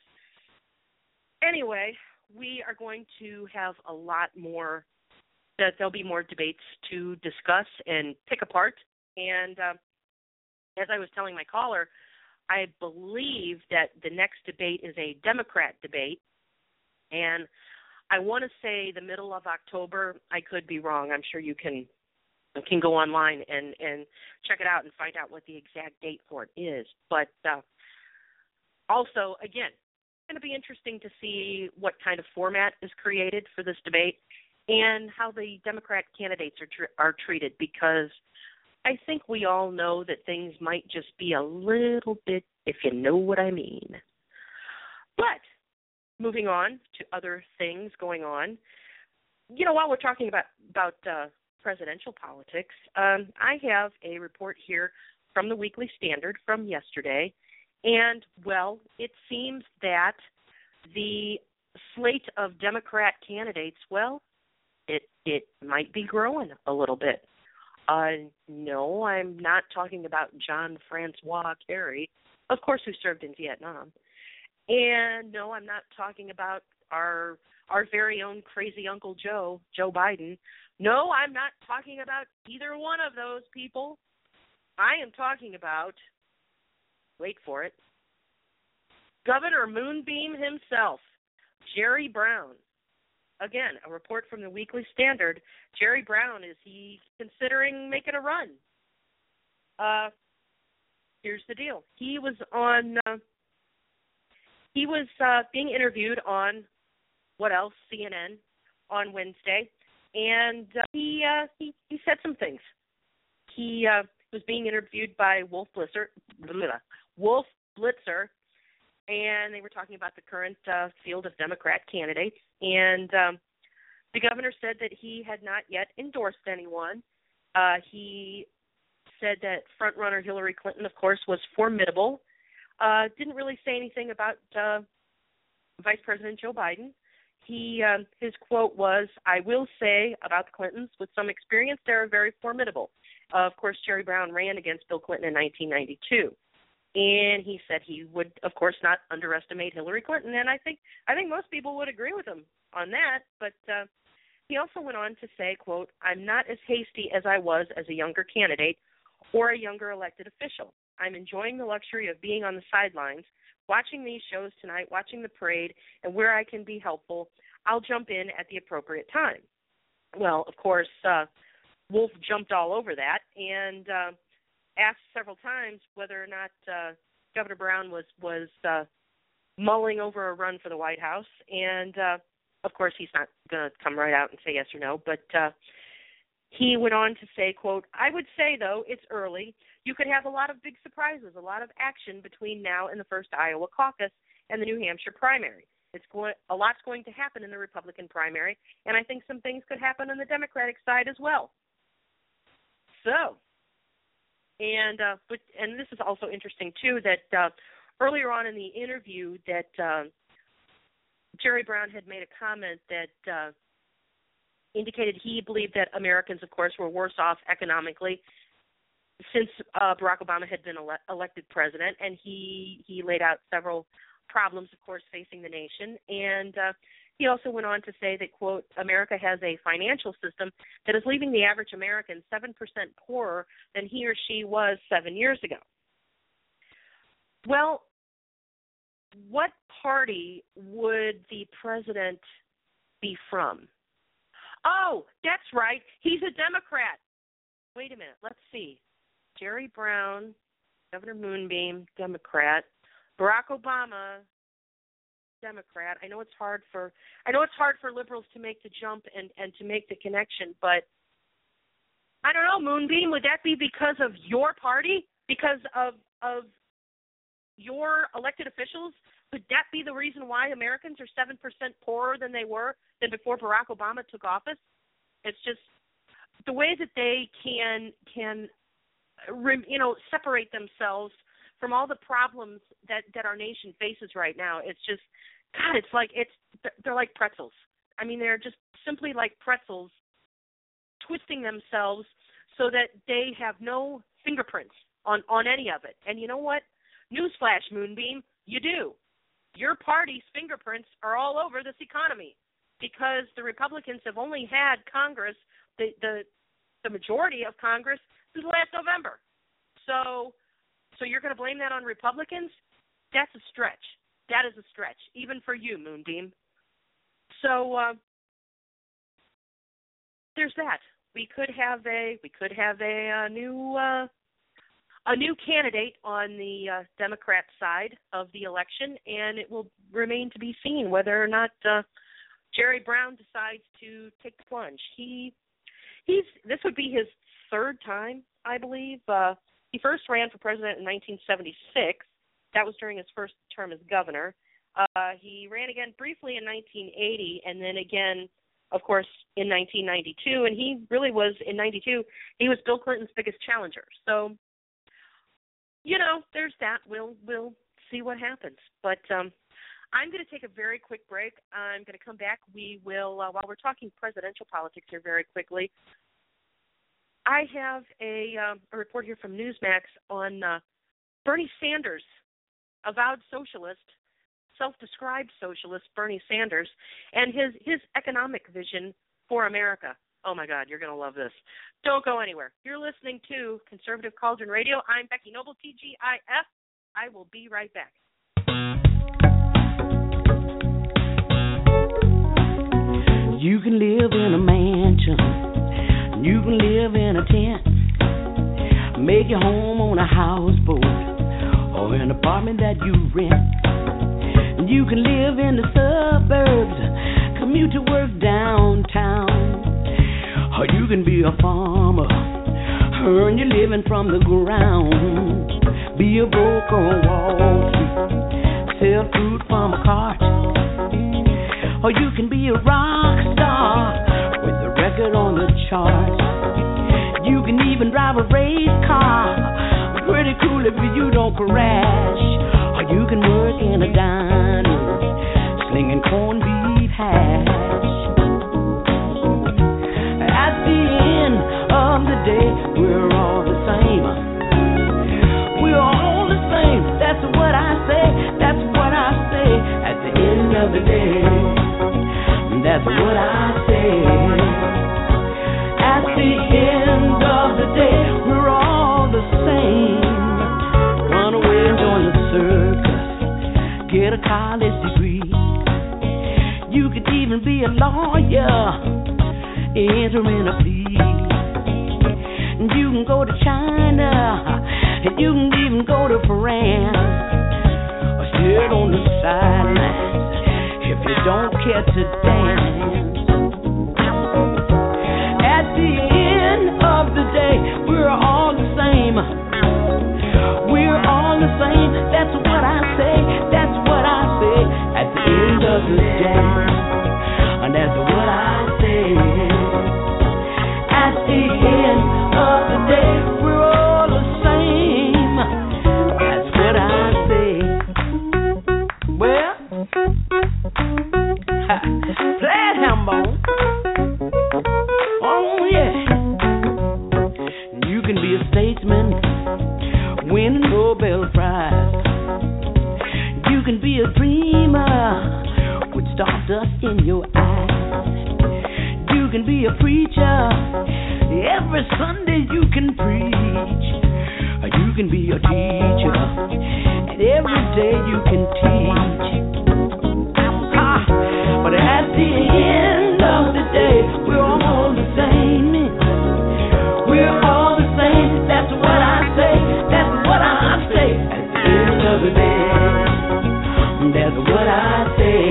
anyway, we are going to have a lot more, that there'll be more debates to discuss and pick apart. And uh, as I was telling my caller, I believe that the next debate is a Democrat debate, and I want to say the middle of October. I could be wrong. I'm sure you can can go online and, and check it out and find out what the exact date for it is. But uh, also, again, it's going to be interesting to see what kind of format is created for this debate and how the Democrat candidates are tr- are treated, because I think we all know that things might just be a little bit, if you know what I mean. But moving on to other things going on, you know, while we're talking about, about uh, presidential politics, um, I have a report here from the Weekly Standard from yesterday. And, well, it seems that the slate of Democrat candidates, well, it it might be growing a little bit. Uh, no, I'm not talking about John Francois Kerry, of course, who served in Vietnam. And no, I'm not talking about our our very own crazy Uncle Joe, Joe Biden. No, I'm not talking about either one of those people. I am talking about, wait for it, Governor Moonbeam himself, Jerry Brown. again, a report from the Weekly Standard. Jerry Brown, is he considering making a run? Uh, here's the deal. He was on. Uh, he was uh, being interviewed on what else? C N N on Wednesday, and uh, he, uh, he he said some things. He uh, was being interviewed by Wolf Blitzer. Wolf Blitzer. And they were talking about the current uh, field of Democrat candidates. And um, the governor said that he had not yet endorsed anyone. Uh, he said that frontrunner Hillary Clinton, of course, was formidable. Uh, didn't really say anything about uh, Vice President Joe Biden. He uh, his quote was, "I will say about the Clintons, with some experience, they're very formidable." Uh, of course, Jerry Brown ran against Bill Clinton in nineteen ninety-two. And he said he would, of course, not underestimate Hillary Clinton. And I think I think most people would agree with him on that. But uh, he also went on to say, quote, "I'm not as hasty as I was as a younger candidate or a younger elected official. I'm enjoying the luxury of being on the sidelines, watching these shows tonight, watching the parade, and where I can be helpful, I'll jump in at the appropriate time." Well, of course, uh, Wolf jumped all over that and uh, asked several times whether or not uh, Governor Brown was was uh, mulling over a run for the White House. And, uh, of course, he's not going to come right out and say yes or no. But uh, he went on to say, quote, "I would say, though, it's early. You could have a lot of big surprises, a lot of action between now and the first Iowa caucus and the New Hampshire primary. It's going, a lot's going to happen in the Republican primary, and I think some things could happen on the Democratic side as well." So, and uh, but, and this is also interesting, too, that uh, earlier on in the interview that uh, Jerry Brown had made a comment that uh, indicated he believed that Americans, of course, were worse off economically since uh, Barack Obama had been ele- elected president, and he, he laid out several problems, of course, facing the nation. And uh, he also went on to say that, quote, "America has a financial system that is leaving the average American seven percent poorer than he or she was seven years ago." Well, what party would the president be from? Oh, that's right. He's a Democrat. Wait a minute. Let's see. Jerry Brown, Governor Moonbeam, Democrat. Barack Obama, Democrat. I know it's hard for I know it's hard for liberals to make the jump and, and to make the connection, but I don't know, Moonbeam, would that be because of your party? Because of of your elected officials? Would that be the reason why Americans are seven percent poorer than they were than before Barack Obama took office? It's just the way that they can can you know separate themselves from all the problems that, that our nation faces right now. It's just, God, it's like, it's they're like pretzels. I mean, they're just simply like pretzels twisting themselves so that they have no fingerprints on, on any of it. And you know what? Newsflash, Moonbeam, you do. Your party's fingerprints are all over this economy because the Republicans have only had Congress, the the, the majority of Congress, since last November. So... So you're going to blame that on Republicans? That's a stretch. That is a stretch, even for you, Moonbeam. So uh, there's that. We could have a we could have a, a new uh, a new candidate on the uh, Democrat side of the election, and it will remain to be seen whether or not uh, Jerry Brown decides to take the plunge. He he's this would be his third time, I believe. Uh, He first ran for president in nineteen seventy-six. That was during his first term as governor. Uh, he ran again briefly in nineteen eighty, and then again, of course, in nineteen ninety-two. And he really was, in ninety-two, he was Bill Clinton's biggest challenger. So, you know, there's that. We'll we'll see what happens. But um, I'm going to take a very quick break. I'm going to come back. We will, uh, while we're talking presidential politics here very quickly, I have a, um, a report here from Newsmax on uh, Bernie Sanders, avowed socialist, self-described socialist Bernie Sanders, and his, his economic vision for America. Oh, my God, you're going to love this. Don't go anywhere. You're listening to Conservative Cauldron Radio. I'm Becky Noble, T G I F. I will be right back. You can live in a mansion, you can live in a tent, make your home on a houseboat or an apartment that you rent. You can live in the suburbs, commute to work downtown, or you can be a farmer, earn your living from the ground. Be a broker on Wall Street, sell fruit from a cart, or you can be a rock star with a record on the charts. You can even drive a race car, pretty cool if you don't crash. Or you can work in a diner, slinging corned beef hash. At the end of the day, we're all the same. We're all the same, that's what I say, that's what I say. At the end of the day, that's what I say. At the end of the day, we're all the same. Run away and join the circus, get a college degree. You could even be a lawyer, entering a plea. You can go to China, and you can even go to France, or sit on the sidelines if you don't care to dance. At the end of the day, we're all the same. We're all the same. That's what I say. That's what I say. At the end of the day, and that's what I say. At the end of the day, we're all the same. That's what I say. Well, ha, play it, Hambone. Oh yeah. You can be a statesman, win a Nobel Prize. You can be a dreamer with stardust in your eyes. You can be a preacher, every Sunday you can preach. You can be a teacher, and every day you can teach. Ah, but at the end of the day, we're all the same. We're all the same, that's what I say, that's what I say. At the end of the day, that's what I say.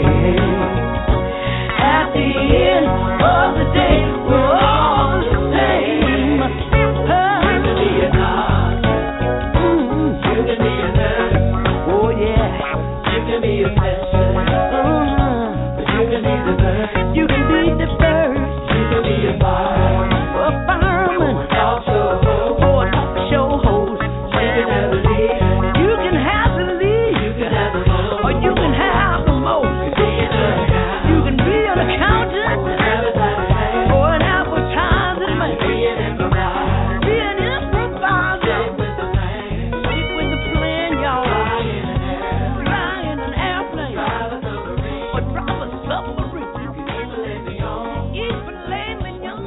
At the end of the day, we're all the same. You can be a dog, mm-hmm. You can be a nurse, oh yeah. You can be a pastor, uh-huh. But you can be the bird. You can be the bird. You can be a bar, a fireman, or a talk show, or a talk show host. You can have the lead. You can have the lead. You can have the most. Or you can have the most. You can be an accountant, or an advertising man. Be an improviser. Stick with the plan, y'all. Fly in an airplane, or drive a submarine. Eat filet mignon.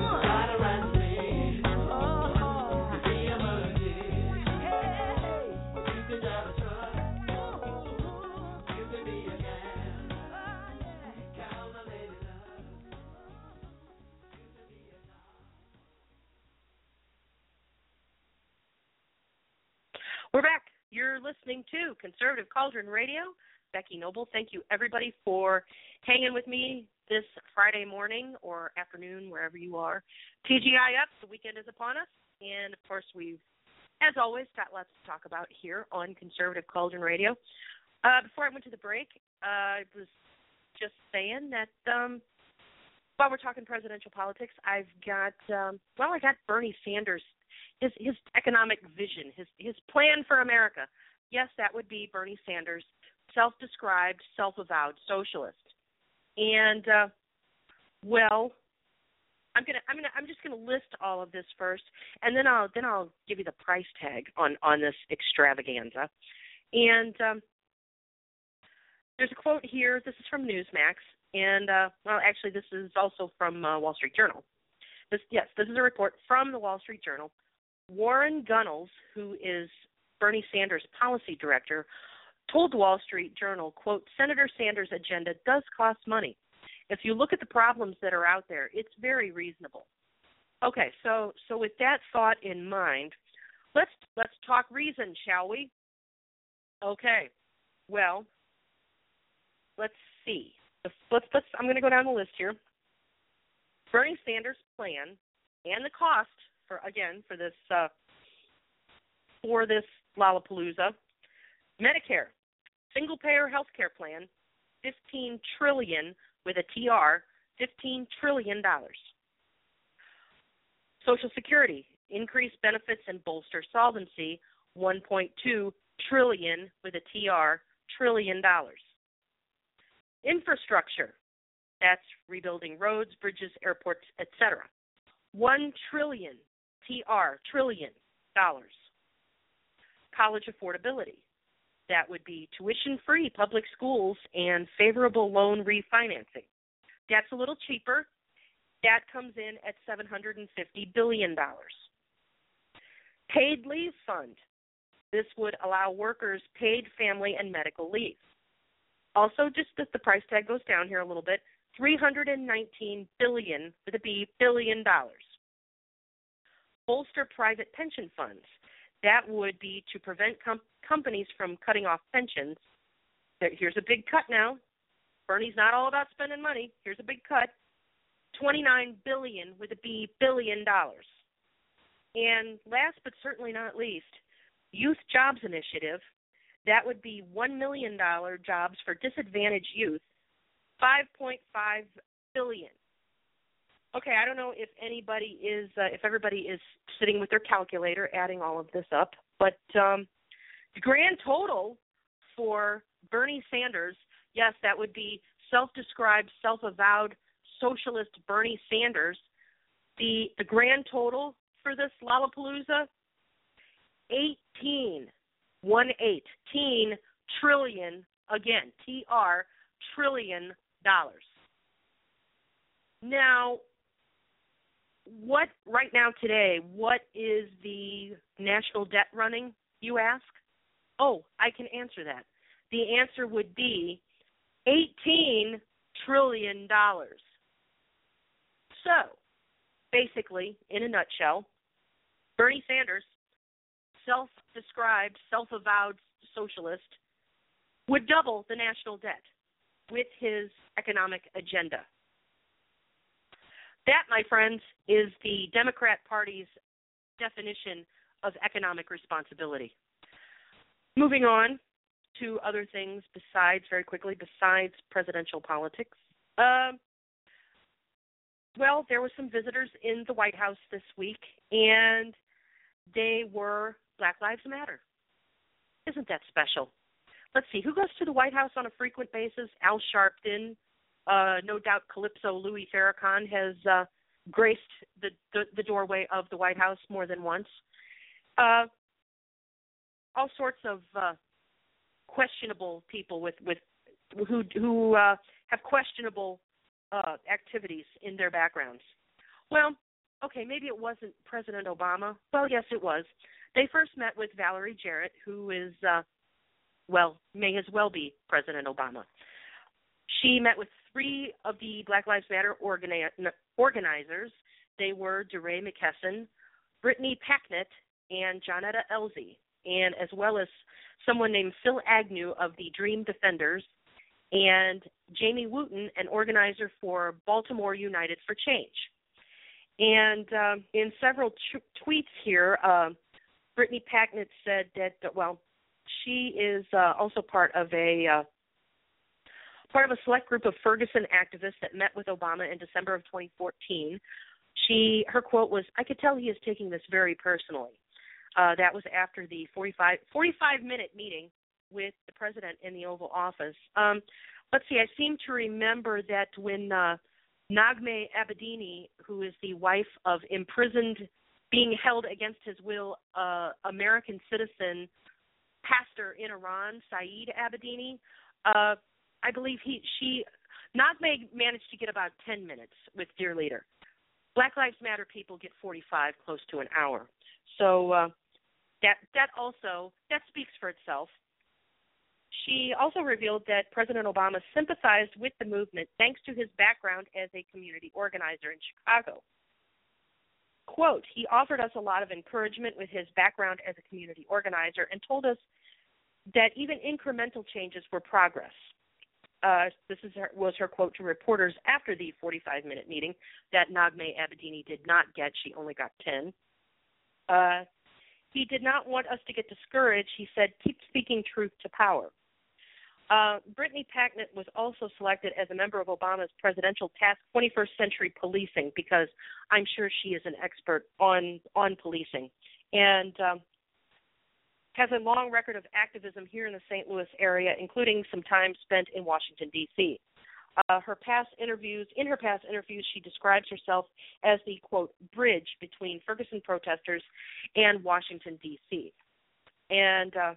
We're back. You're listening to Conservative Cauldron Radio. Becky Noble, thank you, everybody, for hanging with me this Friday morning or afternoon, wherever you are. T G I F, the weekend is upon us. And, of course, we've, as always, got lots to talk about here on Conservative Cauldron Radio. Uh, before I went to the break, uh, I was just saying that um, while we're talking presidential politics, I've got, um, well, I got Bernie Sanders, his his economic vision, his his plan for America. Yes, that would be Bernie Sanders, self-described, self-avowed socialist. And uh, well, I'm gonna I'm gonna I'm just gonna list all of this first, and then I'll then I'll give you the price tag on on this extravaganza. And um, there's a quote here. This is from Newsmax, and uh, well, actually, this is also from uh, Wall Street Journal. This yes, this is a report from the Wall Street Journal. Warren Gunnels, who is Bernie Sanders' policy director, told the Wall Street Journal, quote, Senator Sanders' agenda does cost money. if you look at the problems that are out there, it's very reasonable. Okay, so so with that thought in mind, let's let's talk reason, shall we? Okay. Well, let's see. Let's let's. I'm going to go down the list here. Bernie Sanders' plan and the cost for again for this uh, for this Lollapalooza. Medicare, single payer health care plan, fifteen trillion dollars with a T R, fifteen trillion dollars. Social Security, increase benefits and bolster solvency, one point two trillion dollars with a T R, trillion dollars. Infrastructure, that's rebuilding roads, bridges, airports, et cetera. One trillion T R, trillion dollars. College affordability, that would be tuition-free public schools and favorable loan refinancing. That's a little cheaper. That comes in at seven hundred fifty billion dollars. Paid leave fund. This would allow workers paid family and medical leave. Also, just that the price tag goes down here a little bit, three hundred nineteen billion dollars with a B, billion dollars. Bolster private pension funds. That would be to prevent com- companies from cutting off pensions. Here's a big cut now. Bernie's not all about spending money. Here's a big cut. twenty-nine billion dollars with a B, billion dollars. And last but certainly not least, Youth Jobs Initiative. That would be one million dollars jobs for disadvantaged youth, five point five billion dollars. Okay, I don't know if anybody is, uh, if everybody is sitting with their calculator adding all of this up, but um, the grand total for Bernie Sanders, yes, that would be self-described, self-avowed socialist Bernie Sanders. The the grand total for this Lollapalooza, eighteen, one eight, teen trillion, again, T R, trillion dollars. Now, what, right now today, what is the national debt running, you ask? Oh, I can answer that. The answer would be eighteen trillion dollars. So, basically, in a nutshell, Bernie Sanders, self-described, self-avowed socialist, would double the national debt with his economic agenda. That, my friends, is the Democrat Party's definition of economic responsibility. Moving on to other things besides, very quickly, besides presidential politics. Uh, well, there were some visitors in the White House this week, and they were Black Lives Matter. Isn't that special? Let's see, who goes to the White House on a frequent basis? Al Sharpton. Uh, no doubt Calypso Louis Farrakhan has uh, graced the, the, the doorway of the White House more than once. Uh, all sorts of uh, questionable people with, with who who uh, have questionable uh, activities in their backgrounds. Well, okay, maybe it wasn't President Obama. Well, yes, it was. They first met with Valerie Jarrett, who is, uh, well, may as well be President Obama. She met with three of the Black Lives Matter organi- organizers. They were DeRay McKesson, Brittany Packnett, and Johnetta Elzie, and as well as someone named Phil Agnew of the Dream Defenders, and Jamie Wooten, an organizer for Baltimore United for Change. And um, in several t- tweets here, uh, Brittany Packnett said that, well, she is uh, also part of a uh, part of a select group of Ferguson activists that met with Obama in December of twenty fourteen. She, her quote was, "I could tell he is taking this very personally." Uh, that was after the forty-five, forty-five minute meeting with the president in the Oval Office. Um, let's see, I seem to remember that when uh, Naghmeh Abedini, who is the wife of imprisoned, being held against his will, uh, American citizen pastor in Iran, Saeed Abedini, uh, I believe he, she, Naghmeh managed to get about ten minutes with Dear Leader. Black Lives Matter people get forty-five, close to an hour. So uh, that that also, that speaks for itself. She also revealed that President Obama sympathized with the movement thanks to his background as a community organizer in Chicago. Quote, he offered us a lot of encouragement with his background as a community organizer and told us that even incremental changes were progress. Uh, this is her, was her quote to reporters after the forty-five minute meeting that Naghmeh Abedini did not get. She only got ten. Uh, he did not want us to get discouraged. He said, keep speaking truth to power. Uh, Brittany Packnett was also selected as a member of Obama's presidential task twenty-first Century Policing because I'm sure she is an expert on, on policing and um, has a long record of activism here in the Saint Louis area, including some time spent in Washington, D C Uh, her past interviews, in her past interviews, she describes herself as the, quote, bridge between Ferguson protesters and Washington, D C And uh,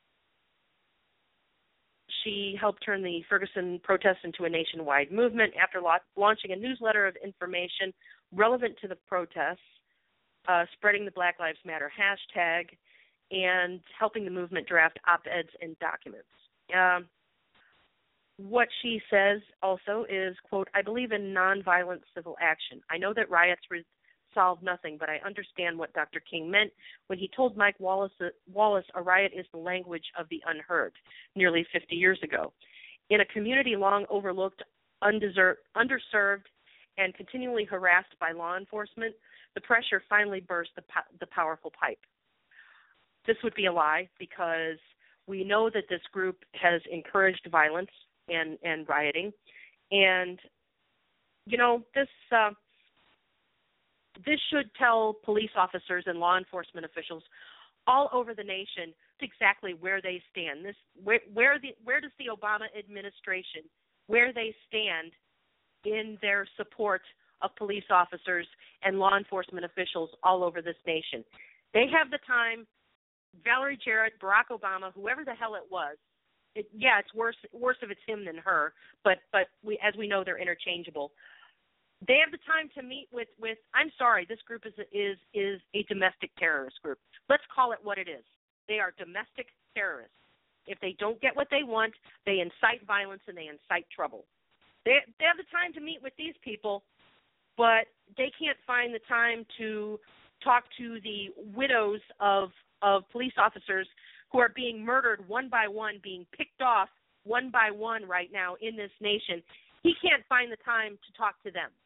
she helped turn the Ferguson protests into a nationwide movement after la- launching a newsletter of information relevant to the protests, uh, spreading the Black Lives Matter hashtag, and helping the movement draft op-eds and documents. Um, what she says also is, quote, I believe in nonviolent civil action. I know that riots resolve nothing, but I understand what Doctor King meant when he told Mike Wallace, Wallace a riot is the language of the unheard nearly fifty years ago. In a community long overlooked, undeserved, underserved, and continually harassed by law enforcement, the pressure finally burst the, po- the powerful pipe. This would be a lie because we know that this group has encouraged violence and, and rioting. And, you know, this uh, this should tell police officers and law enforcement officials all over the nation exactly where they stand. This where where the where does the Obama administration, where they stand in their support of police officers and law enforcement officials all over this nation. They have the time. Valerie Jarrett, Barack Obama, whoever the hell it was, it, yeah, it's worse worse if it's him than her, but but we, as we know, they're interchangeable. They have the time to meet with, with I'm sorry, this group is is is a domestic terrorist group. Let's call it what it is. They are domestic terrorists. If they don't get what they want, they incite violence and they incite trouble. They they have the time to meet with these people, but they can't find the time to talk to the widows of of police officers who are being murdered one by one, being picked off one by one right now in this nation. He can't find the time to talk to them.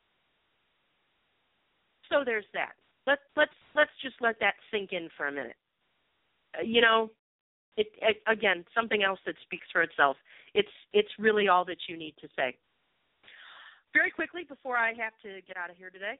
So there's that. Let's let's let's just let that sink in for a minute. Uh, you know, it, it again something else that speaks for itself. It's it's really all that you need to say. Very quickly before I have to get out of here today.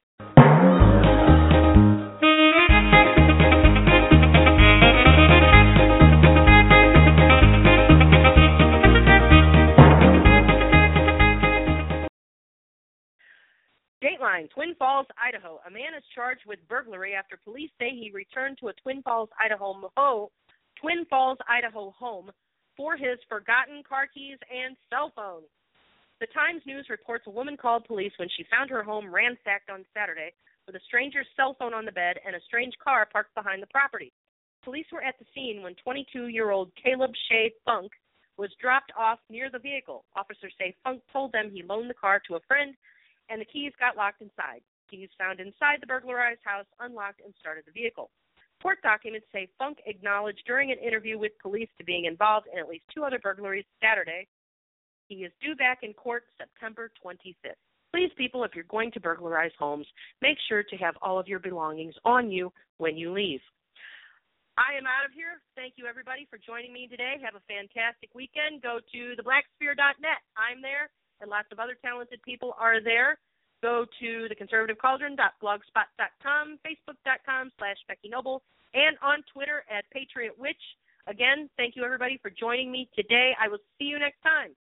Dateline, Twin Falls, Idaho. A man is charged with burglary after police say he returned to a Twin Falls, Idaho, ho, Twin Falls, Idaho home for his forgotten car keys and cell phone. The Times News reports a woman called police when she found her home ransacked on Saturday with a stranger's cell phone on the bed and a strange car parked behind the property. Police were at the scene when twenty-two-year-old Caleb Shea Funk was dropped off near the vehicle. Officers say Funk told them he loaned the car to a friend and the keys got locked inside. Keys found inside the burglarized house unlocked and started the vehicle. Court documents say Funk acknowledged during an interview with police to being involved in at least two other burglaries Saturday. He is due back in court September twenty-fifth. Please, people, if you're going to burglarize homes, make sure to have all of your belongings on you when you leave. I am out of here. Thank you, everybody, for joining me today. Have a fantastic weekend. Go to the black sphere dot net. I'm there, and lots of other talented people are there. Go to the conservative cauldron dot blogspot dot com, facebook dot com slash Becky Noble, and on Twitter at Patriot Witch. Again, thank you, everybody, for joining me today. I will see you next time.